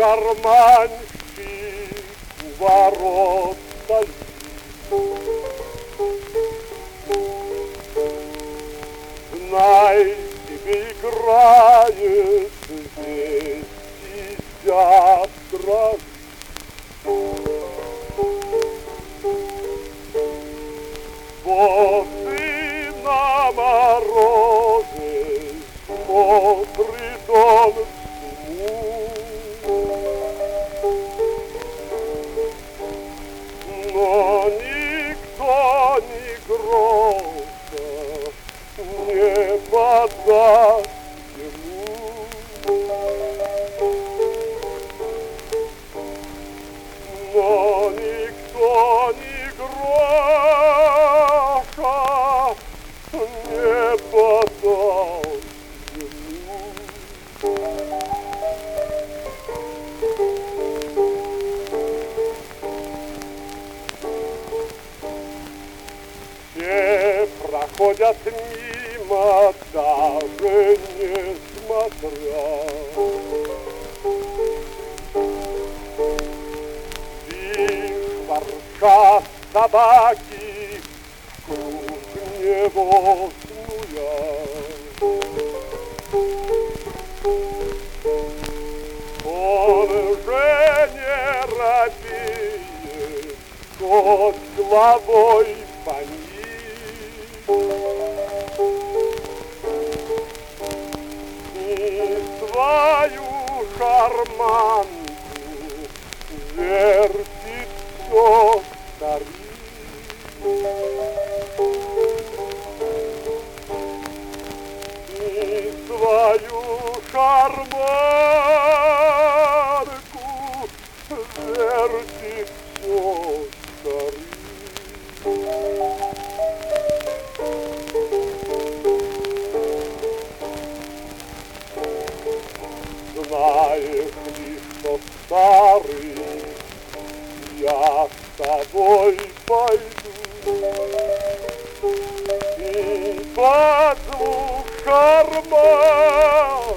карманщик у ворот стоит. Знай, тебе играет здесь и завтра. Вот и на морозе смотрит он вслух. Но никто ни гроша не подаст ему. Но никто ни гроша не подаст ему. Все проходят мимо, даже не смотря. Лишь ворчат собаки вкруг него снуя. Он же не робеет, хоть головой поник. И свою шарманку вертит все старик. И свою шарманку вертит все старик. Знаешь ли, что старый, я с тобой пойду и под звук шарманки